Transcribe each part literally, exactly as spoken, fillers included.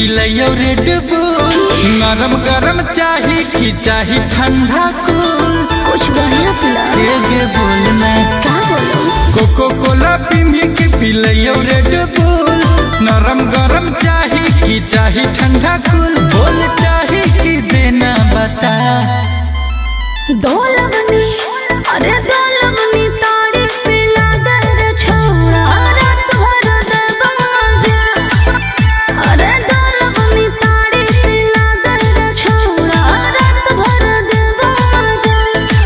पिलैयो red बुल। नरम गरम चाही कि चाही ठंडा कूल। कुछ बढ़िया पिला गे बोलना क्या बोलो। कोको कोला पीमी के पिलैयो रेड बुल। नरम गरम चाही कि चाही ठंडा कूल। बोल चाही कि देना बता। दो लवनी अरे दो लवनी ताड़ी पिला दर छोड़ा रात भर देबा मजा। अरे दो लवनी ताड़ी पिला दर छोड़ा रात भर देबा मजा।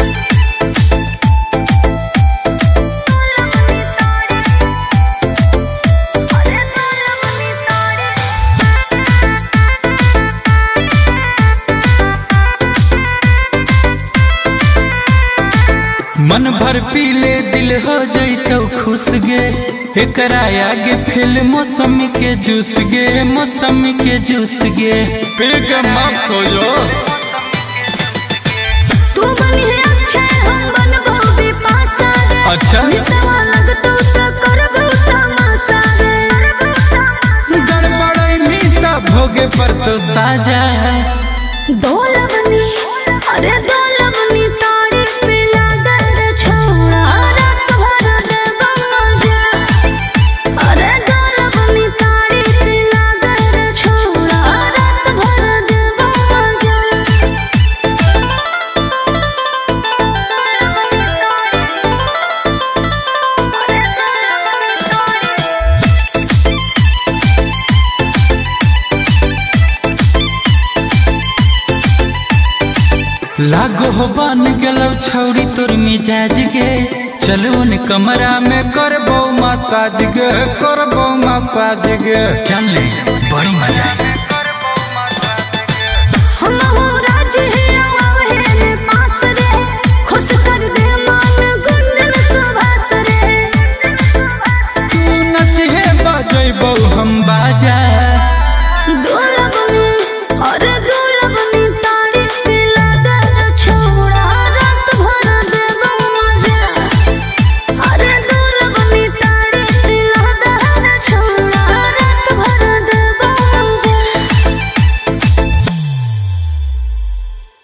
अरे दो लवनी ताड़ी मन भर पीले दिल हो जैतो खुश गे। एकरा आगे फिल्म मौसमी के जूस गे। मौसमी के जूस गे पेग मस्त हो जो। तू बनी है अच्छा हम बनबो बिपाशा रे। अच्छा निसवा लगतो त करबो तमाशा रे। गड़बड़ई मीता भोगे पर तो साजा। दो लवनी अरे दो लवनी ताड़ी पिला दर छोड़ा रात भर देबा मजा। अरे दो लवनी ताड़ी पिला दर छोड़ा रात भर देबा मजा। लागो हो बन गलो छौरी तोर मिजाज गे। चलो न कमरा में करबो मसाज गे। करबो मसाज गे चल बड़ी मजा है।